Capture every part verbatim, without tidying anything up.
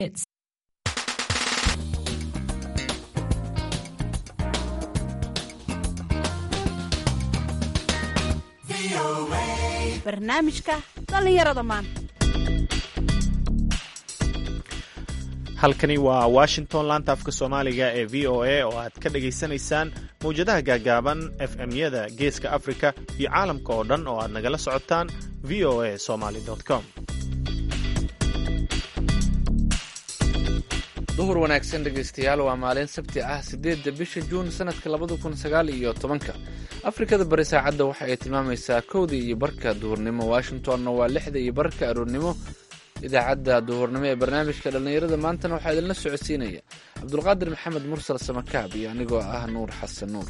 It's barnaamijka dhallinyarada maanta. halkani waa washington laanta afka soomaaliga ee v o a oo aad ka dhagaysanaysaan mawjadaha gaagaaban f m-yada geeska afrika iyo caalamka oo dhan oo aad nagala socotaan v o a somaly com. duhur wanaagsan dhegaystayaal, waa maalin sabti ah sideedda bisha juun sanadka labada kun sagaal iyo tobanka. afrikada bari saacadda waxa ay tilmaamaysaa kowda iyo barka duhurnimo, washingtonna waa lixda iyo barka aroornimo. idaacadda duhurnimo ee barnaamijka dhallinyarada maantana waxaa idinla socodsiinaya cabdulqaadir maxamed mursal samakaab iyo anigoo ah nuur xasan nuur.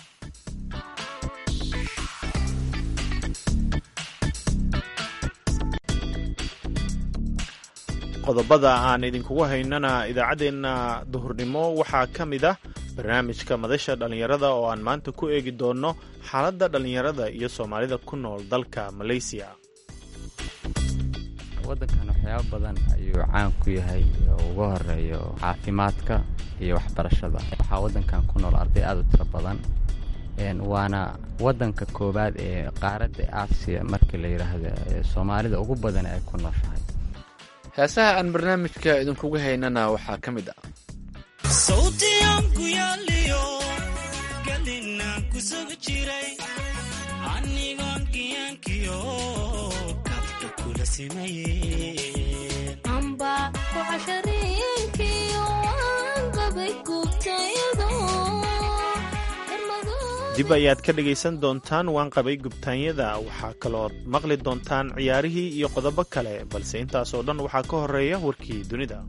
qodobada aan idinkugu haynana idaacaddeenna duhurnimo waxaa ka mid ah barnaamijka madasha dhallinyarada oo aan maanta ku eegi doonno xaaladda dhallinyarada iyo soomaalida ku nool dalka malaysiya. waddankan waxyaabo badan ayuu caan ku yahay oo ugu horeeyo caafimaadka iyo waxbarashada. waxaa waddankan ku nool arday aad u tiro badan, waana waddanka koowaad ee qaaradda aasiya markii la yidhaahdo soomaalida ugu badan ay ku nooshahay. heesaha aan barnaamijka idinkugu haynana waxaa ka mid ah dib ayaad ka dhegaysan doontaan waan qabay gubtaanyada. waxaa kaloo maqli doontaan ciyaarihii iyo qodobo kale, balse intaasoo dhan waxaa ka horeeya warkii dunida.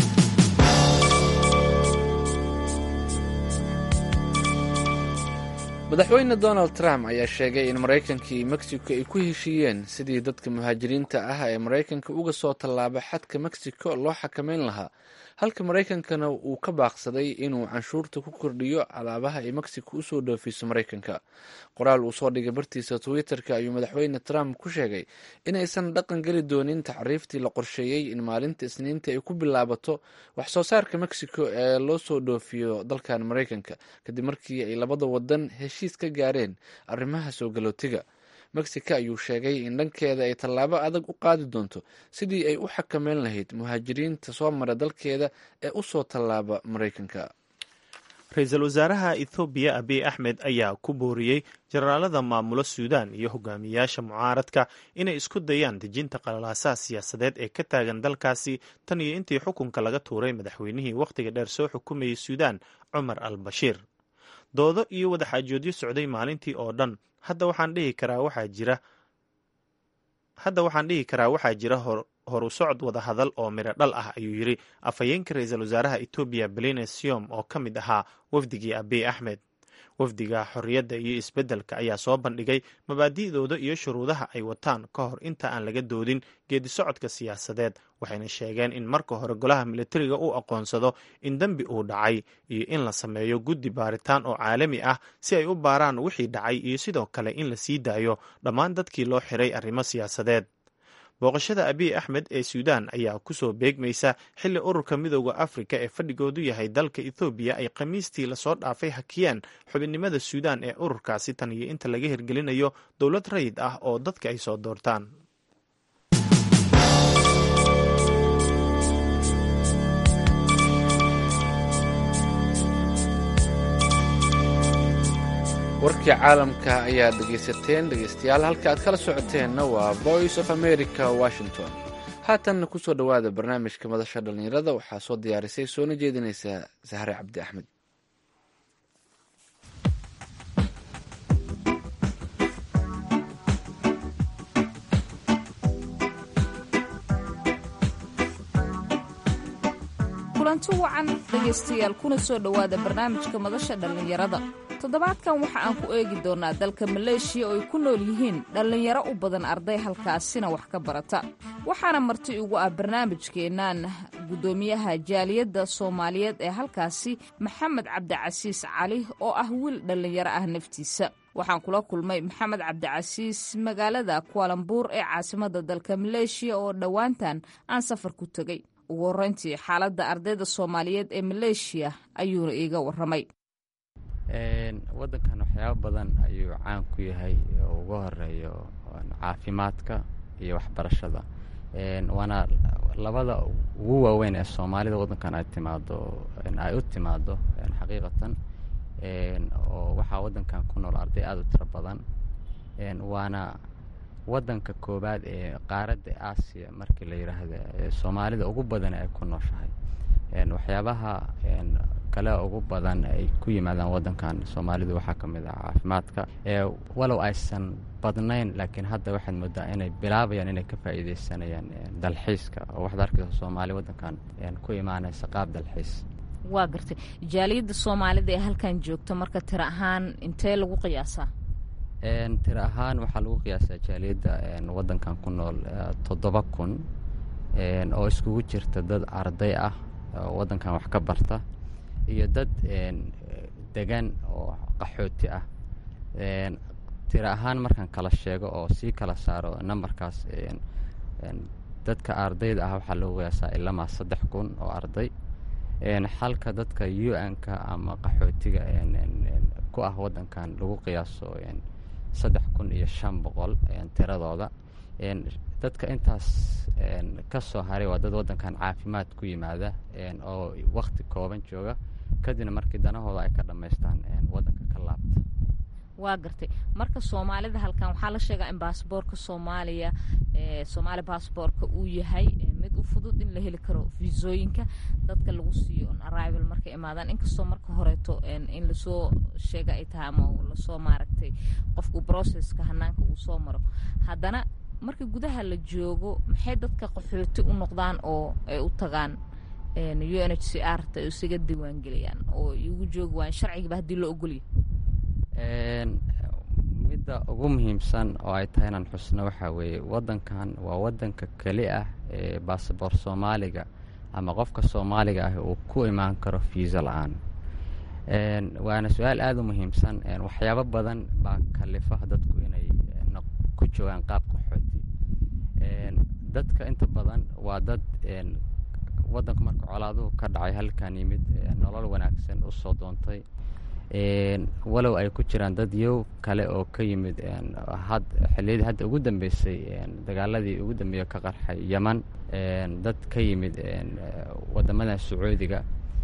madaxweyne donald trump ayaa sheegay in maraykanka iyo mexico ay ku heshiiyeen sidii dadka muhaajiriinta ah ee maraykanka uga soo tallaaba xadka mexico loo xakameyn lahaa, halka maraykankana uu ka baaqsaday inuu canshuurta ku kordhiyo alaabaha ay mexico usoo dhoofiso maraykanka. qoraal uu soo dhigay bartiisa twitter-ka ayuu madaxweyne trump ku sheegay inaysan dhaqan geli doonin tacriiftii la qorsheeyey in maalinta isniinta ay ku bilaabato wax soo saarka mexico ee loo soo dhoofiyo dalkan maraykanka, kadib markii ay labada wadan heshiis ka gaareen arrimaha soo galootiga. mexico ayuu sheegay in dhankeeda ay tallaabo adag u qaadi doonto sidii ay u xakameyn lahayd muhaajiriinta soo mara dalkeeda ee u soo tallaaba maraykanka. ra-iisul wasaaraha ethoobiya abiy axmed ayaa ku booriyey jenaraalada maamula suudaan iyo hogaamiyayaasha mucaaradka inay isku dayaan dejinta qalalaasaha siyaasadeed ee ka taagan dalkaasi tan iyo intii xukunka laga tuuray madaxweynihii wakhtiga dheer soo xukumayay suudaan cumar al bashiir. doodo iyo wadaxaajoodyo socday maalintii oo dhan. hadda waxaan dhihi karaa waxaa jira hadda waxaan dhihi karaa waxaa jira horu socod wadahadal oo miro dhal ah, ayuu yidhi afhayeenka ra-iisul wasaaraha etoobiya beline siom oo ka mid ahaa wafdigii abiy axmed. wafdiga xorriyadda iyo isbeddelka ayaa soo bandhigay mabaadi'dooda iyo shuruudaha ay wataan ka hor inta aan laga doodin geedi socodka siyaasadeed, waxayna sheegeen in marka hore golaha militariga uu aqoonsado in dembi uu dhacay iyo in la sameeyo guddi baaritaan oo caalami ah si ay u baaraan wixii dhacay iyo sidoo kale in la sii daayo dhammaan dadkii loo xiray arrimo siyaasadeed. booqashada abiy axmed ee suudaan ayaa kusoo beegmaysa xilli ururka midooda afrika ee fadhigoodu yahay dalka ethoobiya ay khamiistii lasoo dhaafay hakiyeen xubinnimada suudaan ee ururkaasi tan iyo inta laga hirgelinayo dowlad rayid ah oo dadka ay soo doortaan. warkii caalamka ayaad dhegaysateen dhegaystayaal, halka aad kala socoteenna waa voice of america washington. haatanna kusoo dhowaada barnaamijka madasha dhallinyarada, waxaa soo diyaarisay soona jeedinaysaa sahre cabdi axmed. kulanti wacan dhegaystayaal, kuna soo dhowaada barnaamijka madasha dhallinyarada. toddobaadkan waxa aan ku eegi doonaa dalka maleeshiya oo ay ku nool yihiin dhallinyaro u badan arday halkaasina wax ka barata. waxaana marti ugu ah barnaamijkeennan guddoomiyaha jaaliyadda soomaaliyeed ee halkaasi maxamed cabdicasiis cali oo ah wiil dhallinyaro ah naftiisa. waxaan kula kulmay maxamed cabdicasiis magaalada kualambuur ee caasimadda dalka maleeshiya oo dhowaantan aan safar ku tegey. ugu horreyntii xaaladda ardayda soomaaliyeed ee maleeshiya ayuuna iiga warramay. waddankan waxyaabo badan ayuu caan ku yahay oo uga horeeyo caafimaadka iyo waxbarashada, waana labada ugu waaweyn ee soomaalida waddankan ay timaado ay u timaado xaqiiqatan, oo waxaa waddankan ku nool arday aada u tiro badan, waana waddanka koobaad ee qaaradda aasiya markii la yidhaahdo soomaalida ugu badan ay ku nooshahay. waxyaabaha kale ugu badan ay ku yimaadaan waddankan soomaalidu waxaa ka mid ah caafimaadka, walow aysan badnayn, laakiin hadda waxaad moodaa inay bilaabayaan inay ka faa'iidaysanayaan dalxiiska, oo waxaad arkaysa soomaali waddankan ku imaanaysa qaab dalxiis. waa gartay jaaliyadda soomaalida ee halkan joogta marka tiro ahaan intee lagu qiyaasaa? tiro ahaan waxaa lagu qiyaasaa jaaliyadda waddankan ku nool toddoba kun oo iskugu jirta dad arday ah oo waddankan wax ka barta iyo dad degan oo qaxooti ah. tiro ahaan markaan kala sheego oo sii kala saaro nambarkaas, dadka ardayda ah waxaa lagu qiyaasaa ilamaa saddex kun oo arday, xalka dadka u n-ka ama qaxootiga ku ah waddankan lagu qiyaaso saddex kun iyo shan boqol tiradooda. dadka intaas ka soo haray waa dad waddankan caafimaad ku yimaada oo wakhti kooban jooga, kadibna markii danahooda ay ka dhammaystaan waddanka ka laabta. waa gartay marka soomaalida halkan waxaa la sheegaa in baasboorka soomaaliya soomaali baasboorka uu yahay mid u fudud in la heli karo fiisooyinka dadka lagu siiyo on arrival markay imaadaan, inkastoo marka horeeto in lasoo sheega ay tahay ama lasoo maaragtay qofku processka hanaanka uu soo maro, haddana marka gudaha la joogo maxay dadka qaxooti u noqdaan oo ay u tagaan u n h c r ta ay isaga diiwaangeliyaan oo igu joogi waan sharcigiiba haddii loo ogolya? midda ugu muhiimsan oo ay tahay inaan xusno waxaa weeye waddankan waa waddanka keli ah ee baasboor soomaaliga ama qofka soomaaliga ah uu ku imaan karo fiisa la-aan. waana su-aal aada u muhiimsan. waxyaabo badan baa kalifa dadku inay ku joogaan qaab qaxooti. dadka inta badan waa dad waddanku marka colaaduhu ka dhacay halkan yimid nolol wanaagsan u soo doontay, walow ay ku jiraan dad yow kale oo ka yimid xilliyadii hadda ugu dambeysay dagaaladii ugu dambeeya ka qarxay yeman, dad ka yimid waddamada sacuudiga.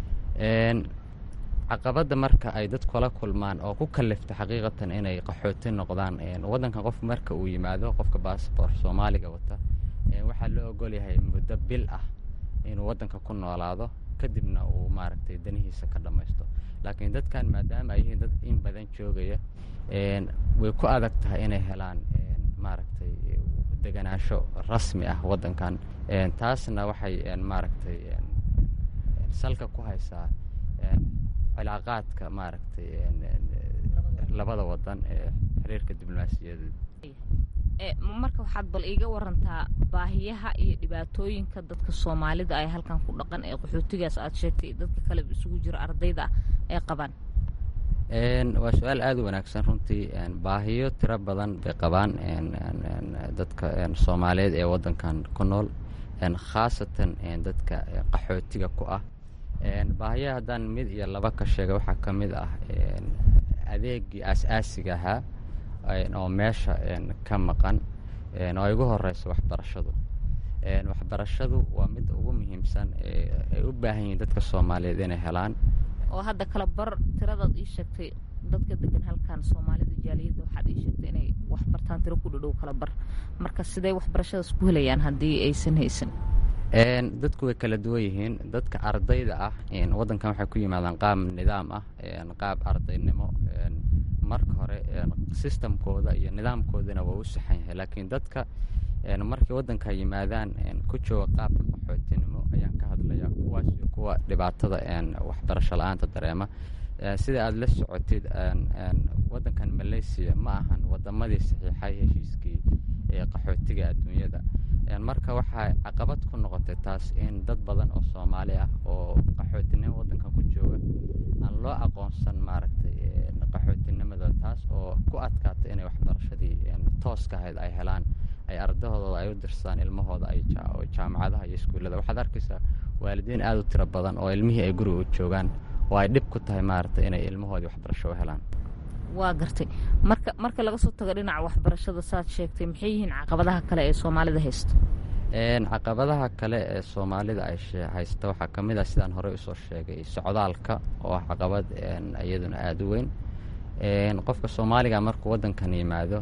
caqabadda marka ay dadku la kulmaan oo ku kalifta xaqiiqatan inay qaxooti noqdaan, waddankan qof marka uu yimaado qofka baasboor soomaaliga wata waxaa loo ogol yahay muddo bil ah inuu waddanka ku noolaado, kadibna uu maaragtay danihiisa ka dhammaysto. laakiin dadkan maadaama ay yihiin dad in badan joogaya, way ku adag tahay inay helaan maaragtay deganaansho rasmi ah waddankan. taasna waxay maaragtay salka ku haysaa cilaaqaadka maaragtay labada waddan ee xiriirka diblomaasiyadeed. marka waxaad bal iiga warantaa baahiyaha iyo dhibaatooyinka dadka soomaalida ay halkan ku dhaqan ee qaxootigaas aad sheegtay iyo dadka kale isugu jira ardayda ay qabaan? waa su-aal aada u wanaagsan runtii. baahiyo tiro badan bay qabaan dadka soomaaliyeed ee waddankan ku nool, khaasatan dadka qaxootiga ku ah. baahiyaha haddaan mid iyo laba ka sheega waxaa ka mid ah adeegii aas-aasiga ahaa oo meesha ka maqan, oo ay ugu horeyso waxbarashadu. waxbarashadu waa midda ugu muhiimsan ay u baahan yihiin dadka soomaaliyeed inay helaan. oo hadda kala bar tiradaad ii sheegtay dadka degan halkan soomaalida jaaliyadda waxaad ii sheegtay inay wax bartaan tiro ku dhadhow kala bar, marka sidee waxbarashadaas ku helayaan haddii aysan haysan? dadku way kala duwan yihiin. dadka ardayda ah waddankan waxay ku yimaadaan qaab nidaam ah, qaab ardaynimo. marka hore sistamkooda iyo nidaamkoodana waa u saxan yahay, laakiin dadka markay waddanka yimaadaan ku jooga qaabka qaxootinimo ayaan ka hadlayaa, kuwaas iyo kuwa dhibaatada waxbarasho la-aanta dareema. sida aada la socotid waddankan malaysia ma ahan waddamadii saxiixay heshiiskii ee qaxootiga adduunyada. marka waxay caqabad ku noqotay taas in dad badan oo soomaali ah oo qaxootinimo waddankan ku jooga aan loo aqoonsan maaragtay qaxootinimada, taas oo ku adkaatay inay waxbarashadii tooska ahayd ay helaan ay ardahooda ay u dirsadaan ilmahooda ay jaamacadaha iyo iskuullada. waxaad arkaysaa waalidiin aad u tiro badan oo ilmihii ay guriga u joogaan oo ay dhib ku tahay maaragtay inay ilmahoodii waxbarasho u helaan. waa gartay marka marka laga soo tago dhinaca waxbarashada saad sheegtay maxay yihiin caqabadaha kale ee soomaalida haysto? caqabadaha kale ee soomaalida ay haysta waxaa ka mid ah sidaan horey usoo sheegay socdaalka oo ah caqabad iyaduna aada u weyn. qofka soomaaliga markuu waddankan yimaado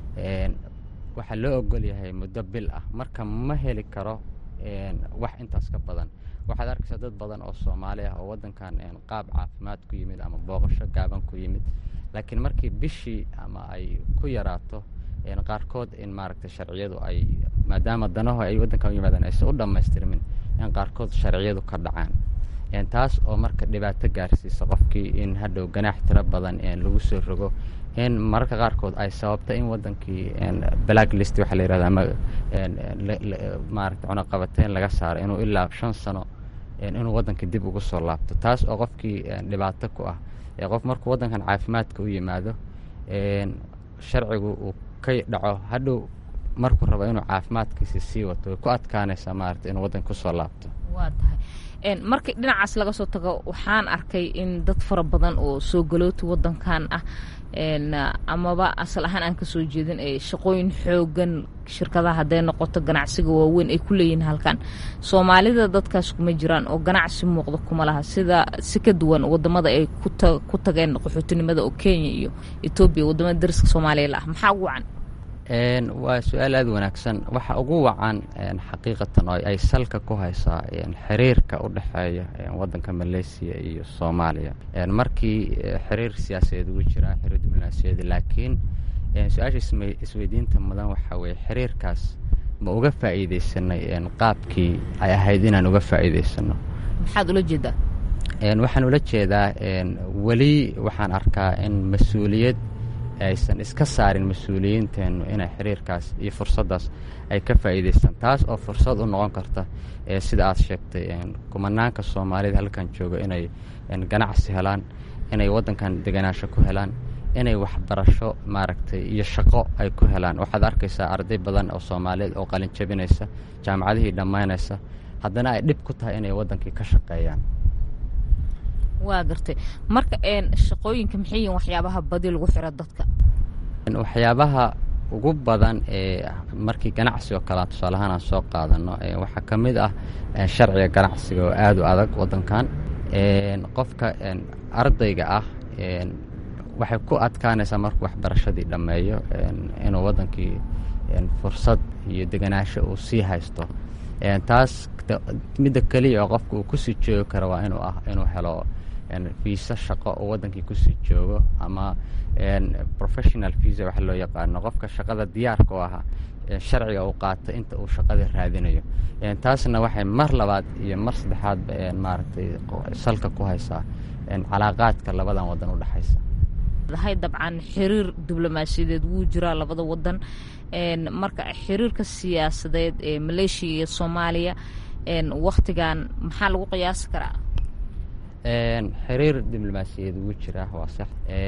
waxaa loo ogol yahay muddo bil ah, marka ma heli karo wax intaas ka badan. waxaad arkaysaa dad badan oo soomaali ah oo waddankan qaab caafimaad ku yimid ama booqasho gaaban ku yimid, laakiin markii bishii ama ay ku yaraato qaarkood in maaragtay sharciyadu ay maadaama danaho ay waddankan u yimaadaan aysan u dhammaystirmin in qaarkood sharciyadu ka dhacaan, taas oo marka dhibaato gaarsiisa qofkii in hadhow ganaax tiro badan lagu soo rogo, in mararka qaarkood ay sababta in waddankii black list waxaa la yihahda ama maaragtay cunaqabateyn laga saaro inuu ilaa shan sano inuu waddankii dib ugu soo laabto, taas oo qofkii dhibaato ku ah. qof markuu waddankan caafimaadka u yimaado sharcigu uu ka dhaco hadhow markuu rabo inuu caafimaadkiisi sii wato way ku adkaanaysaa maaragtay inuu waddanka kusoo laabto. waa tahay markii dhinacaas laga soo tago waxaan arkay in dad fara badan oo soo galooti waddankan ah amaba asal ahaan aan ka soo jeedin ee shaqooyin xoogan shirkadaha hadday noqoto ganacsiga waaweyn ay ku leeyihiin halkan. soomaalida dadkaas kuma jiraan oo ganacsi muuqda kuma laha sida si ka duwan waddamada ay ku tageen qaxootinimada oo Kenya iyo Ethiopia waddamada dariska Soomaaliya la ah. maxaa ugu wacan? waa su-aal aada wanaagsan. waxa ugu wacan xaqiiqatan oo ay salka ku haysaa xiriirka u dhexeeya waddanka Malaysia iyo Soomaaliya. markii xiriir siyaasadeed ugu jira xiriir diblomaasiyadeed, laakiin su-aasha isweydiinta mudan waxaa weeye xiriirkaas ma uga faa'iidaysanay qaabkii ay ahayd inaan uga faa'iidaysano? maxaad ula jeedaa? waxaan ula jeedaa weli waxaan arkaa in mas-uuliyad aysan iska saarin mas-uuliyiinteennu inay xiriirkaas iyo fursaddaas ay ka faa'iidaystaan, taas oo fursad u noqon karta sida aad sheegtay kumanaanka soomaalida halkan jooga inay ganacsi helaan, inay waddankan deganaansho ku helaan, inay waxbarasho maaragtay iyo shaqo ay ku helaan. waxaad arkaysaa arday badan oo soomaaliyeed oo qalin jabinaysa jaamacadihii dhammaynaysa haddana ay dhib ku tahay inay waddankii ka shaqeeyaan. waa gartay marka shaqooyinka maxay yihiin waxyaabaha badi lagu xiro dadka? waxyaabaha ugu badan ee markii ganacsi oo kale tusaale ahaan aan soo qaadano waxaa ka mid ah sharciga ganacsiga oo aada u adag waddankan. qofka ardayga ah waxay ku adkaanaysaa markuu waxbarashadii dhammeeyo inuu waddankii fursad iyo deganaansho uu sii haysto. taas midda keliya oo qofka uu kusii joogi karo waa inuu ah inuu helo fiisa shaqo oo waddankii kusii joogo ama professional visa waxa loo yaqaano, qofka shaqada diyaarka u ahaa sharciga uu qaato inta uu shaqada raadinayo. taasna waxay mar labaad iyo mar saddexaadba maaragtay salka ku haysaa calaaqaadka labadan waddan u dhexaysa. hay dabcan xiriir diblomaasiyadeed wuu jiraa labada waddan. marka xiriirka siyaasadeed ee Malaysia iyo Soomaaliya wakhtigan maxaa lagu qiyaasi karaa? xiriir diblomaasiyadeed wuu jiraa, waa sax.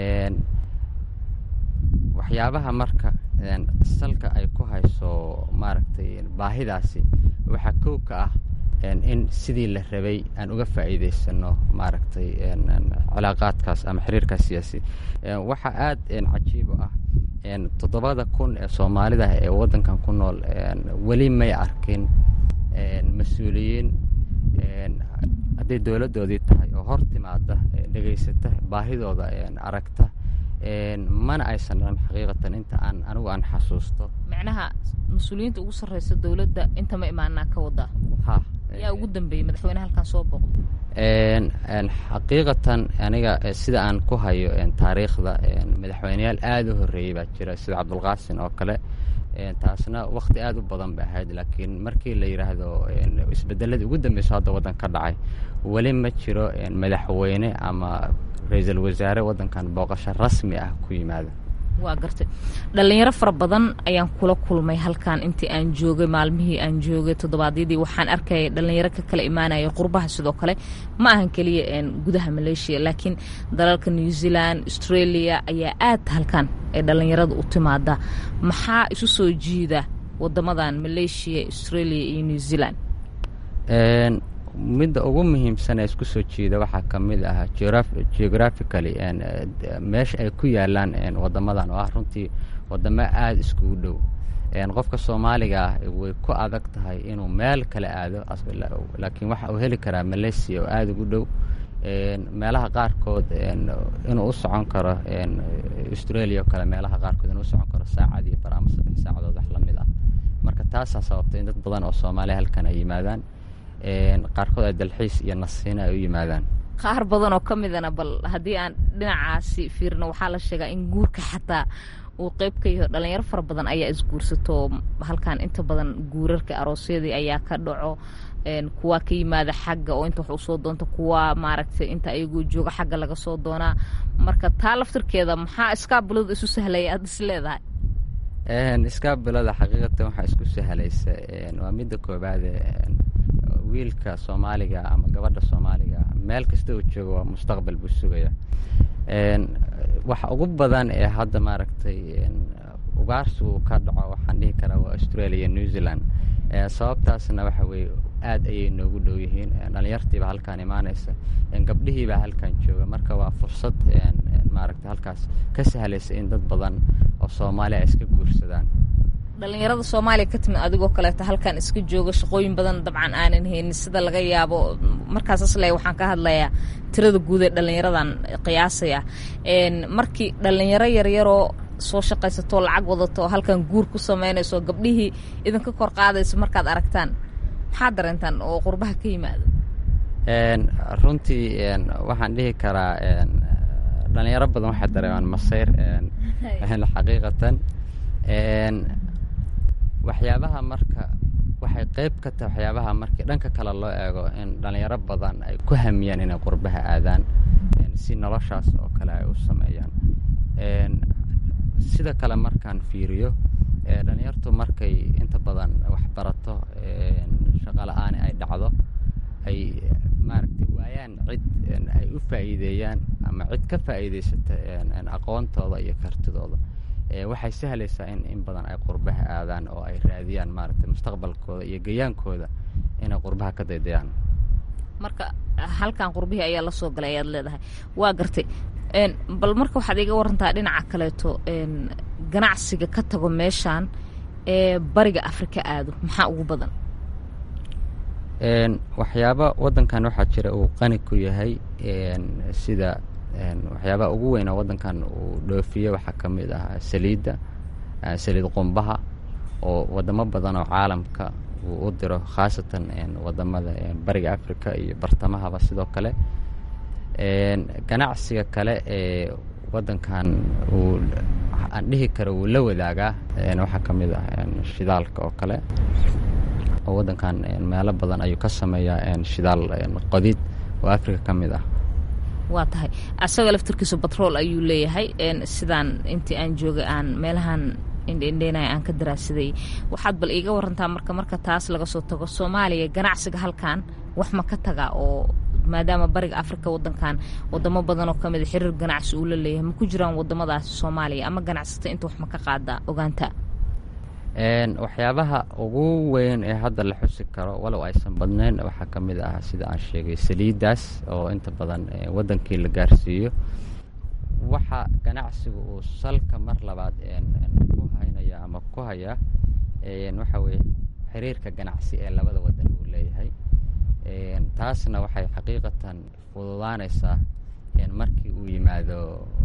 waxyaabaha marka salka ay ku hayso maaragtay baahidaasi waxaa kow ka ah in sidii la rabay aan uga faa'iidaysano maaragtay cilaaqaadkaas ama xiriirkaas siyaasi. waxaa aad cajiib u ah toddobada kun ee soomaalida ee waddankan ku nool weli may arkin mas-uuliyiin hadday dowladdoodii tahay oo hor timaada dhegaysata baahidooda aragta mana aysan dhicin xaqiiqatan inta aan anigu aan xasuusto. macnaha mas-uuliyiinta ugu sarreysa dowladda inta ma imaanaa ka wadaa? ha yaa ugu dambeeyey madaxweyne halkan soo booqda? xaqiiqatan aniga sida aan ku hayo taariikhda madaxweyneyaal aada u horreeyey baa jira sida cabdulqaasin oo kale. taasna wakhti aada u badan ba ahayd, laakiin markii la yidhaahdo isbedeladii ugu dambeyso hadda waddan ka dhacay weli ma jiro madaxweyne ama ra-iisul wasaare waddankan booqasho rasmi ah ku yimaada. waa gartay dhalinyaro fara badan ayaan kula kulmay halkan intii aan joogay maalmihii aan joogay toddobaadyadii waxaan arkayay dhalinyaro ka kala imaanaya qurbaha sidoo kale ma ahan keliya gudaha Malaysia laakiin dalalka New Zealand, Australia ayaa aad halkan ay dhalinyarada u timaada. maxaa isu soo jiida wadamadan Malaysia, Australia iyo New Zealand? een midda ugu muhiimsan ee isku soo jeeda waxaa ka mid ah geographically een meesha ay ku yaalaan een wadamadan oo ah runtii wadamo aad iskugu dhow. een qofka Soomaaliga ah way ku adag tahay inuu meel kale aado, laakiin waxa uu heli karaa Malaysia oo aad ugu dhow. een meelaha qaarkood een inuu u socon karo een Australia oo kale meelaha qaarkood inuu u socon karo saacad iyo barnaamij saddex saacadood wax la mid ah. marka taas sababtay in dad badan oo Soomaali halkan ay yimaadaan, een qaarkood ay dalxiis iyo nasiina ay u yimaadaan. qaar badan oo kamidana bal haddii aan dhinacaasi fiirno waxaa la sheegaa in guurka xataa uu qayb ka yahay. dhalinyaro fara badan ayaa isguursato halkan, inta badan guurarka aroosyadii ayaa ka dhaco, een kuwa ka yimaada xagga oo inta wax u soo doonto, kuwa maaragtay inta ayagu jooga xagga laga soo doonaa. marka taa laftirkeeda maxaa iskaabulada isu sahlaya aad is leedahay? een iskaabulada xaqiiqatan waxaa isku sahlaysa een waa midda koobaad een wiilka Soomaaliga ama gabadha Soomaaliga meel kasta oo joogo waa mustaqbal buu sugaya. een waxa ugu badan ee hadda maaragtay een ugaarsigu ka dhaco waxaan dhihi karaa waa Australia iyo New Zealand. ee sababtaasna waxa weeye aad ayay noogu dhow yihiin, dhalinyartiiba halkaan imaanaysa, een gabdhihiiba halkaan jooga. marka waa fursad een maaragtay halkaas ka sahlaysa in dad badan oo Soomaali ay iska guursadaan. dhalinyarada Soomaaliya ka timid adigoo kaleeto halkan iska jooga, shaqooyin badan dabcan aanan haynin sida laga yaabo. markaas aslee waxaan ka hadlayaa tirada guud ee dhalinyaradan qiyaasaya. een markii dhalinyaro yaryaroo soo shaqaysato lacag wadato halkan guur ku sameynayso gabdhihii idinka kor qaadayso markaad aragtaan maxaa dareentaan oo qurbaha ka yimaado? een runtii een waxaan dhihi karaa een dhalinyaro badan waxay dareemaan masayr een xaqiiqatan. een waxyaabaha marka waxay qayb ka tahay waxyaabaha markii dhanka kale loo eego in dhalinyaro badan ay ku hamiyaan inay qurbaha aadaan si noloshaas oo kale ay u sameeyaan. een sida kale markaan fiiriyo ee dhalinyartu markay inta badan wax barato een shaqo la'aan ay dhacdo ay maaragtay waayaan cid ay u faa'iideeyaan ama cid ka faa'iideysata een aqoontooda iyo kartidooda, ee waxay sahlaysaa in in badan ay qurbaha aadaan oo ay raadiyaan maaragtay mustaqbalkooda iyo gayaankooda inay qurbaha ka daydayaan. marka halkan qurbihii ayaa la soo galay ayaad leedahay. waa gartay. een bal marka waxaad iga warantaa dhinaca kaleeto een ganacsiga ka tago meeshaan ee bariga Afrika aado maxaa ugu badan? een waxyaaba wadankan waxaa jira uu qani ku yahay, een sida een waxyaabaha ugu weyn oo wadankan uu dhoofiyo waxaa ka mid ah saliidda, saliid qumbaha oo wadamo badan oo caalamka uu u diro, khaasatan een wadamada bariga Afrika iyo bartamahaba sidoo kale. een ganacsiga kale ee wadankan uu aan dhihi karo uu la wadaagaa een waxaa ka mid ah een shidaalka oo kale oo wadankan meelo badan ayuu ka sameeyaa een shidaal qodid oo Afrika ka mid ah. waa tahay asagoo laftirkiisu batrool ayuu leeyahay. een sidaan intii aan joogay aan meelahan indheendheenaya aan ka daraasiday. waxaad bal iiga warantaa marka marka taas laga soo tago Soomaaliya ganacsiga halkan wax ma ka tagaa, oo maadaama bariga Afrika wadankan wadamo badan oo kamid xiriir ganacsi uu la leeyahay ma ku jiraan wadamadaas Soomaaliya ama ganacsata inta wax ma ka qaada ogaanta? een waxyaabaha ugu weyn ee hadda la xusi karo walow aysan badnayn waxaa ka mid ah sida aan sheegay saliidaas oo inta badan wadankii la gaarsiiyo. waxa ganacsigu uu salka mar labaad een ku haynaya ama ku haya een waxa weeye xiriirka ganacsi ee labada wadan uu leeyahay. een taasna waxay xaqiiqatan fududaanaysaa in markii uu yimaado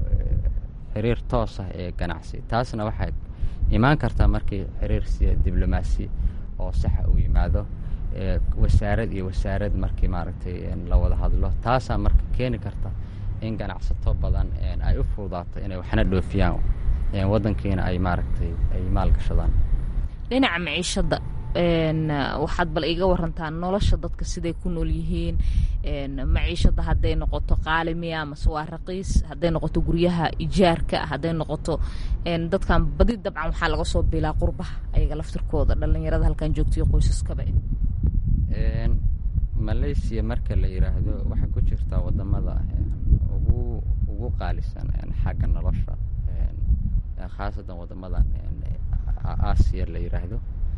xiriir toos ah ee ganacsi. taasna waxay imaan kartaa markii xiriir siya diblomaasi oo sax uu yimaado, ee wasaarad iyo wasaarad markii maaragtay la wada hadlo. taasaa marka keeni karta in ganacsato badan ay u fududaato inay waxna dhoofiyaan wadankiina ay maaragtay ay maalgashadaan. dhinaca maciishada een waxaad bal iga warantaa nolosha dadka siday ku nool yihiin, een maciishada hadday noqoto qaalimiya ama waa raqiis, hadday noqoto guryaha ijaarka, hadday noqoto een dadkan badi dabcan waxaa laga soo biilaa qurbaha ayaga laftirkooda dhalinyarada halkan joogtiyo qoysaskaba. een Malaysia marka la yiraahdo waxa ku jirta wadamada ugu ugu qaalisan xagga nolosha, een khaasatan wadamadan Aasiya la yiraahdo.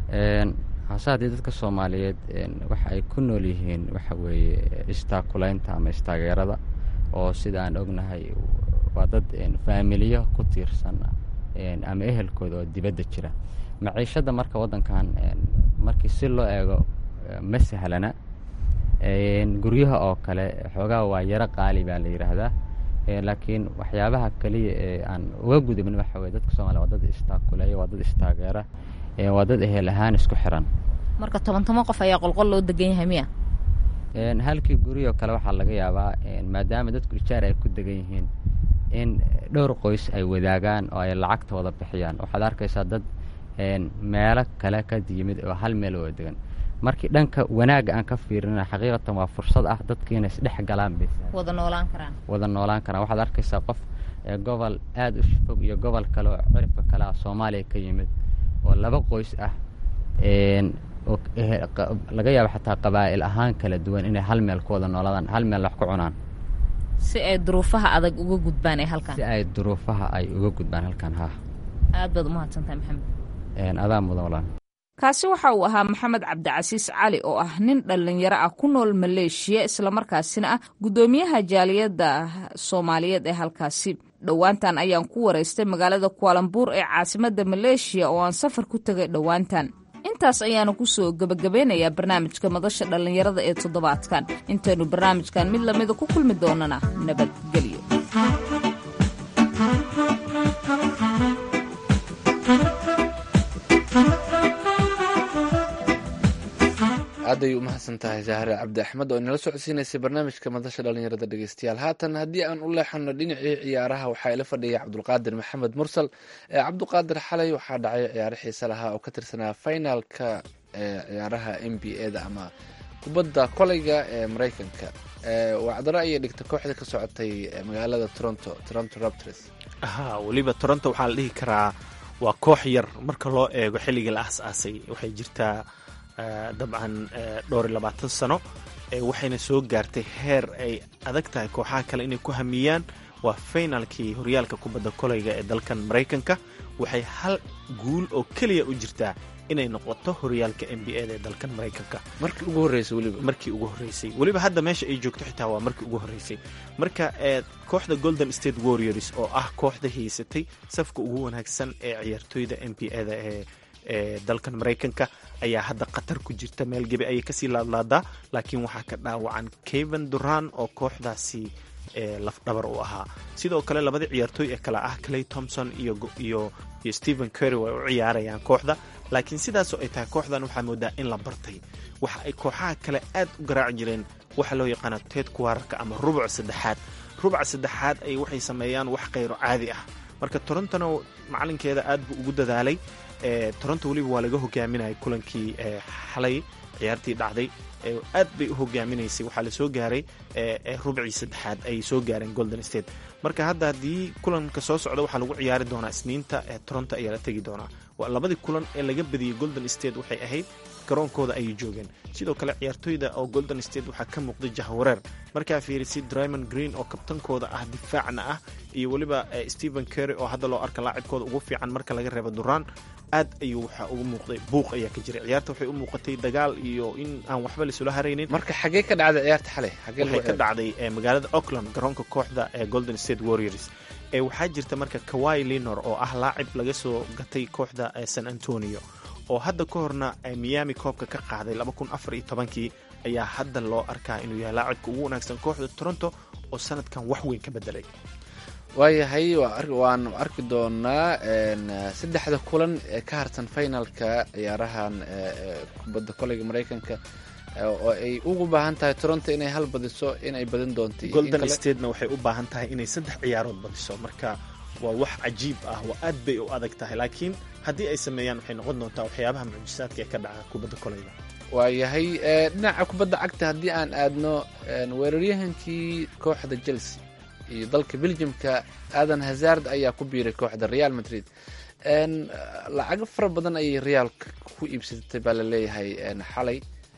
hase haddii dadka soomaaliyeed waxa ay ku nool yihiin waxa weeye istaakulaynta ama istaageerada oo sida aan ognahay waa dad faamiliyo ku tiirsan ama ehelkooda oo dibadda jira. maciishadda marka waddankan markii si loo eego ma sahlana. guryaha oo kale xoogaa waa yaro qaali baa la yidhaahdaa, laakiin waxyaabaha keliya ee aan uga gudubin waxa weye dadka soomaliya waa dad istaakuleeya, waa dad istaageera, waa dad ehel ahaan isku xiran. marka toban toban qof ayaa qolqol loo degan yahay miya? halkii guriyoo kale waxaa laga yaabaa maadaama dadku ijaar ay ku degan yihiin in dhowr qoys ay wadaagaan oo ay lacagtooda bixiyaan. waxaad arkaysaa dad meelo kale ka yimid oo hal meel oo degan. markii dhanka wanaagga aan ka fiirina xaqiiqatan waa fursad ah dadkiina isdhex galaan bay wada noolaan karaan wada noolaan karaan waxaad arkaysaa qof gobol aad u fog iyo gobol kale oo cirifka kale ah Soomaaliya ka yimid oo laba qoys ah oo laga yaabo xataa qabaa'il ahaan kala duwan inay hal meel ku wada noolaadaan, hal meel wax ku cunaan, si ay duruufaha adag uga gudbaan ee halkan si ay duruufaha ay uga gudbaan halkan. ha aad baad u mahadsantahay maxamed. adaa mudan walaan. kaasi waxa uu ahaa maxamed cabdicasiis cali oo ah nin dhallinyaro ah ku nool maleeshiya islamarkaasina ah guddoomiyaha jaaliyadda soomaaliyeed ee halkaasi. dhowaantan ayaan ku waraystay magaalada kualambuur ee caasimadda maleeshiya oo aan safar ku tegay dhowaantan. intaas ayaanu ku soo gebagabeynayaa barnaamijka madasha dhallinyarada ee toddobaadkan. intaynu barnaamijkan mid lamida ku kulmi doonana nabadgelyo. aaday u mahadsan tahay zahra cabdi axmed oo inala socodsiinaysay barnaamijka madasha dhallinyarada. dhegeystayaal haatan haddii aan u leexano dhinacii ciyaaraha waxaa ila fadhiya cabdulqaadir maxamed mursal. cabdulqaadir, xalay waxaa dhacay ciyaaro xiise lahaa oo ka tirsanaa finalka ciyaaraha n b a da ama kubadda koleyga ee maraykanka. wacdaro ayay dhigtay kooxda ka socotay magaalada toronto toronto raptors. ha weliba toronto waxaa la dhihi karaa waa koox yar marka loo eego xilligii la aas-aasay. waxay jirtaa dabcan dhowr iyo labaatan sano waxayna soo gaartay heer ay adag tahay kooxaha kale inay ku hamiyaan. waa finalkii horyaalka kubadda koleyga ee dalkan maraykanka. waxay hal guul oo keliya u jirtaa inay noqoto horyaalka n b a da ee dalkan maraykanka markii ugu horreysay weliba markii ugu horreysay weliba hadda meesha ay joogto xitaa waa markii ugu horreysay. marka kooxda Golden State Warriors oo ah kooxda haysatay safka ugu wanaagsan ee ciyaartooyda n b a da ee ee dalkan maraykanka ayaa hadda qatar ku jirta. meel gebi ayay kasii laadlaadaa, laakiin waxaa ka dhaawacan Kevin Durant oo kooxdaasi lafdhabar u ahaa. sidoo kale labadii ciyaartooy ee kale ah Klay Thompson iyo iyo iyo Stephen Curry way u ciyaarayaan kooxda, laakiin sidaasoo ay tahay kooxdan waxaa moodaa in la bartay. waxa ay kooxaha kale aad u garaaci jireen waxa loo yaqaano third quarter ama rubuc saddexaad. rubuc saddexaad ay waxay sameeyaan wax qayro caadi ah. marka Toronto macalinkeeda aad buu ugu dadaalay. Toronto weliba waa laga hogaaminayay kulankii xalay ciyaartii dhacday aad bay u hogaaminaysay. waxaa la soo gaaray rubcii saddexaad ay soo gaareen Golden State. marka hadda haddii kulanka soo socda waxaa lagu ciyaari doonaa isniinta Toronto ayaa la tegi doonaa. waa labadii kulan ee laga badiyey Golden State waxay ahayd garoonkooda ayay joogeen. sidoo kale ciyaartooyda oo Golden State waxaa ka muuqday jahwareer markaa fiirisay Draymond Green oo kabtankooda ah difaacna ah iyo weliba Stephen Curry oo hadda loo arka laacibkooda ugu fiican marka laga reebo Durant. aad ayuu waxaa ugu muuqday buuq ayaa ka jiray. ciyaarta waxay u muuqatay dagaal iyo in aan waxba laisula haraynin. marka xagee ka dhacday ciyaarta xalay? waxay ka dhacday magaalada Oakland, garoonka kooxda ee Golden State Warriors. ee waxaa jirta marka Kawhi Leonard oo ah laacib laga soo gatay kooxda San Antonio oo hadda ka horna Miami koobka ka qaaday laba kun afar iyo tobankii ayaa hadda loo arkaa inuu yahay laacibka ugu wanaagsan kooxda Toronto oo sanadkan wax weyn ka bedelay. waayahay waanu arki doonaa saddexda kulan ee ka harsan finalka ciyaarahan kubadda koleyga maraykanka oo ay ugu baahan tahay Toronto inay hal badiso inay badin doonto. Golden State-na waxay u baahan tahay inay saddex ciyaarood badiso. marka waa wax cajiib ah, waa aad bay u adag tahay, laakiin haddii ay sameeyaan waxay noqon doontaa waxyaabaha mucjisaadka ee ka dhaca kubadda koleyga. waayahay dhinaca kubadda cagta haddii aan aadno weeraryahankii kooxda Chelsea iyo dalka Belgiumka Eden Hazard ayaa ku biiray kooxda Real Madrid. lacag fara badan ayay Real ku iibsatay baa la leeyahay xalay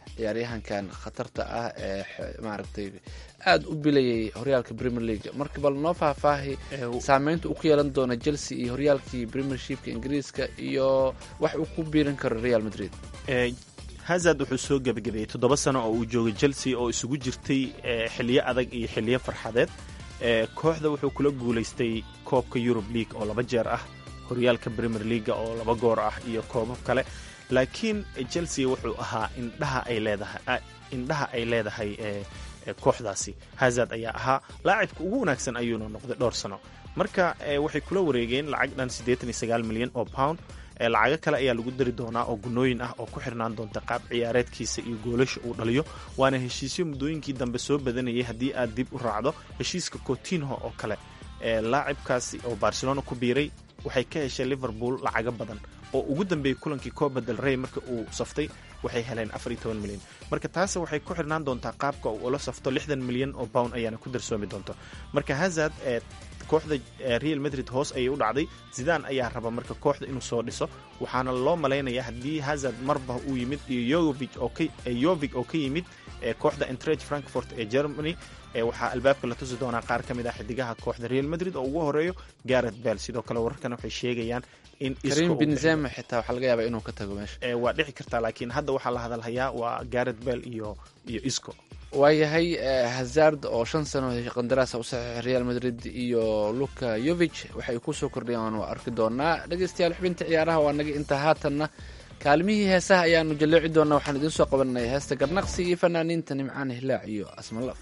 ciyaaryahankan khatarta ah ee maaragtay aada u bilayay horyaalka premier league. marka bal noo faahfaahi saameynta uu ku yeelan doono Chelsea iyo horyaalkii premiershipka ingiriiska iyo wax uu ku biirin karo Real Madrid. Hazard wuxuu soo gabagabeeyey toddoba sano oo uu joogay Chelsea oo isugu jirtay xilliyo adag iyo xilliyo farxadeed. kooxda wuxuu kula guulaystay koobka Europe League oo laba jeer ah, horyaalka Premier League oo laba goor ah iyo koobab kale. laakiin Chelsea wuxuu ahaa indhaha ay leedahay indhaha ay leedahay kooxdaasi. Hazard ayaa ahaa laacibka ugu wanaagsan ayuuna noqday dhowr sano. marka waxay kula wareegeen lacag dhan siddeetan iyo sagaal milyan oo pound. lacago kale ayaa lagu dari doonaa oo gunooyin ah oo ku xirnaan doonta qaab ciyaareedkiisa iyo goolasha uu dhaliyo. waana heshiisyo muddooyinkii dambe soo badanayay haddii aad dib u raacdo heshiiska Coutinho oo kale. laacibkaasi oo Barcelona ku biiray waxay ka heshay Liverpool lacago badan oo ugu dambeeyay kulankii Copa del Rey marka uu saftay waxay heleen afar iyo toban milyan. marka taas waxay ku xirnaan doontaa qaabka uu ula safto lixdan milyan oo pound ayaana ku darsoomi doonto. marka Hazard ee kooxda Real Madrid hoos ayay u dhacday. Zidane ayaa raba marka kooxda inuu soo dhiso, waxaana loo malaynayaa haddii Hazard marba uu yimid iyo Jovic oo ka Jovic oo ka yimid ee kooxda Eintracht Frankfurt ee Germany ee waxaa albaabka la tusi doonaa qaar ka mid ah xidigaha kooxda Real Madrid oo ugu horeeyo Gareth Bale. sidoo kale wararkan waxay sheegayaan in Karim Benzema xitaa waxa laga yaabaa inuu ka tago meesha. ee waa dhici kartaa, laakiin hadda waxaa la hadalhayaa waa Gareth Bale iyo iyo Isco. waayahay Hazard oo shan sano qandaraas u saxiixay Real Madrid iyo Luka Jovic waxay ku soo kordhiyaan waa arki doonaa. dhageystayaal xubinta ciyaaraha waa naga inta haatanna kaalmihii heesaha ayaanu jaleeci doonaa. waxaan idin soo qabanay heesta garnaqsi iyo fanaaniinta Nimcaan Hilaac iyo Asmalaf.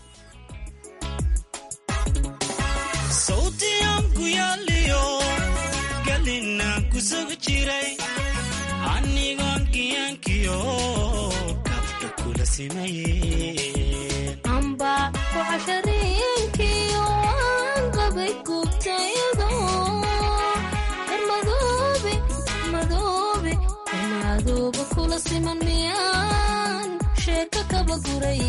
sawtiyanku yaaliyo galina kusugu jiray anigoon kiyankiyo kabta kula simayeen amba ku cashareenkiyo aan qabay gubtayado madoobe madoobe madoobe kula siman miyaan sheeka kaba guray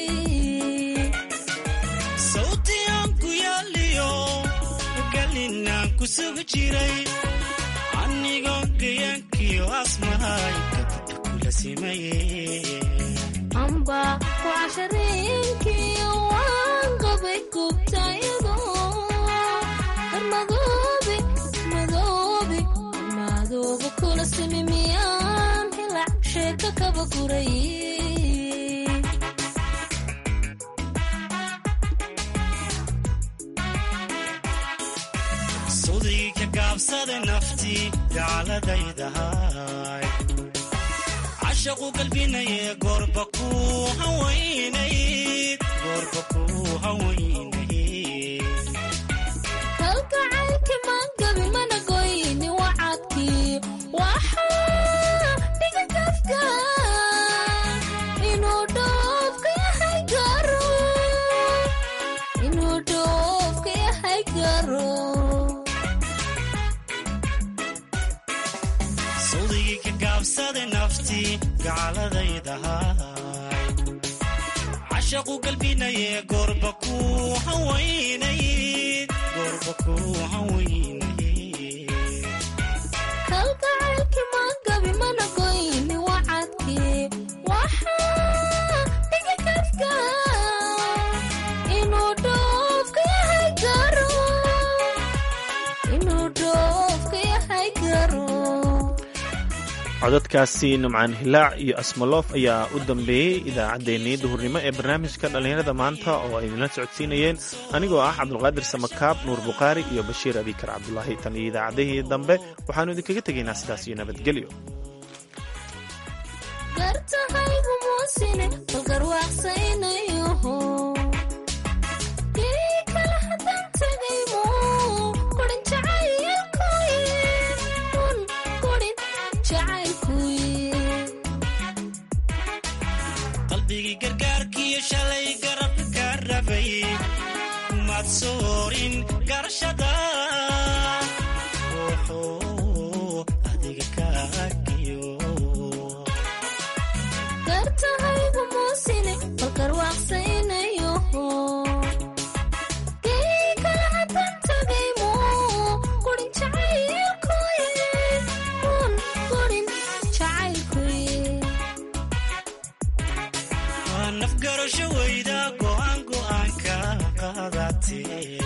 sawtiyanku yaaliyo galina kusugu jiray anigoon kiyankiyo asmahay kabta kula simayeen amba ku cashareenkiyo aan qabay gubtayado madoobe madoobe madoobe kula simi miyaan hilac sheeka kaba guray sodii ka gaabsada naftii gaaladaydahay عشقو قلبيني قربكو هويني قربكو هويني هلك عالك ما قبل ما نقويني وعدكي وحا بيقى كفكا إنو دوفك يا حيقارو إنو دوفك يا حيقارو صديق قابسد نفتي gaaladaydahay cashaqu qalbinay gorbakuu haweynay gorbakuu haweynay kalgacalki magabi mana goyni wacadkii waxaa dhiga kafka inuu dhoofka yahay garo inuu dhoofka yahay garo. codadkaasi Nimcaan Hilaac iyo Asmaloof ayaa u dambeeyey idaacaddeenii duhurnimo ee barnaamijka dhallinyarada maanta oo ay idinla socodsiinayeen anigoo ah Cabdulqaadir Samakaab, Nuur Bukhaari iyo Bashiir Abikar Cabdulaahi. tan iyo idaacaddihii dambe waxaanu idinkaga tegaynaa sidaas iyo nabadgelyo. gartahaygu muusine balgarwaaqsaynayoho gii kala haddaan tagaymo kurin jacaylkuye un kurin jacaylkuye qalbigii gargaarkiyo shalay garabka ka rabay maad soorin garashada wuxuu adiga kaagiyo gartahaygu muusine balgarwaaqsaynayoho gii kala haddaan tagaymo kurin jacaylkuye un kurin jacaylkuye dhalatee